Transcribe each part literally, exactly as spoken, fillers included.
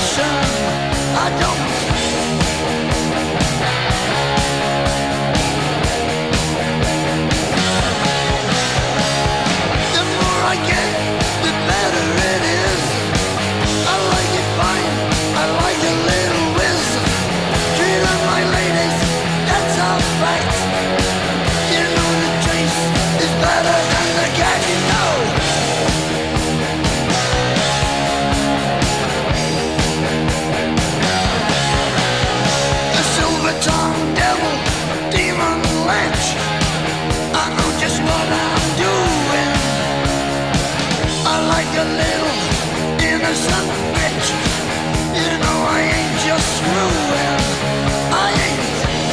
passion. I don't. The more I get, the better it is. I like it fine, I like a little whiz. Treat on my ladies, that's a fact. You know the taste is better than the cat, you know. The silver-tongued devil, demon lich. I know just what I'm doing. I like a little innocent bitch. You know I ain't just screwing. I ain't.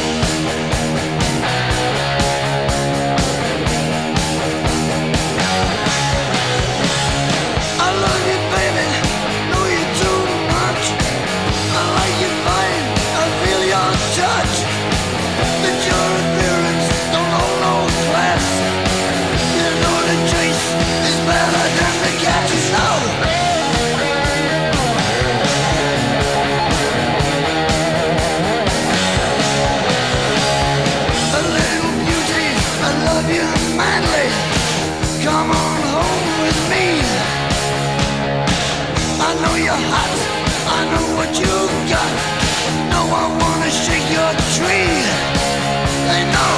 I love you, baby. Know you too much. I like you fine. I feel your touch. But your appearance don't hold no class. You know the chase is better than the cat, you know. A little beauty, I love you madly. Come on home with me. I know you're hot, I know what you got. No, I wanna shake your tree. They know.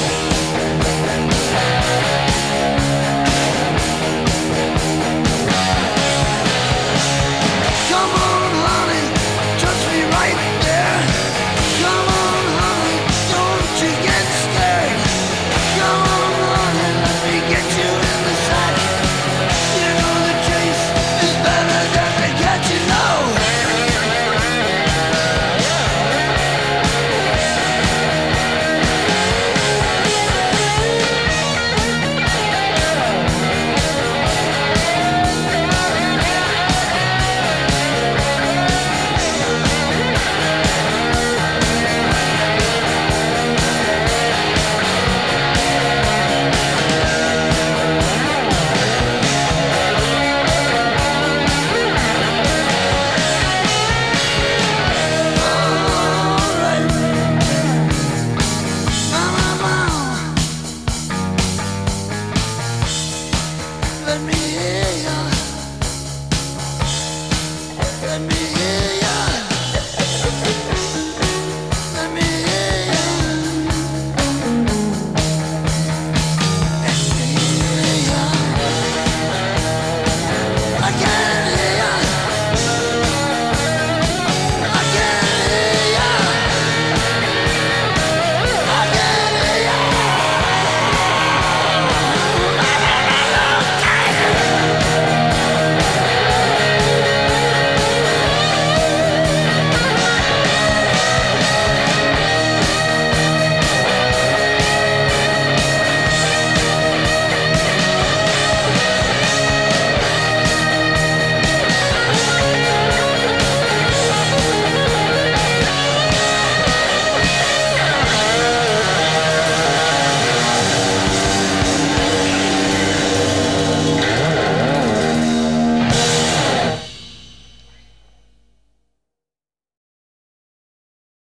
Come on, honey, touch me right there. Come on, honey, don't you get scared. Come on, honey, let me get you in the sack. You know the chase is better than the cat, you know. Alright. Let me hear ya. Let me hear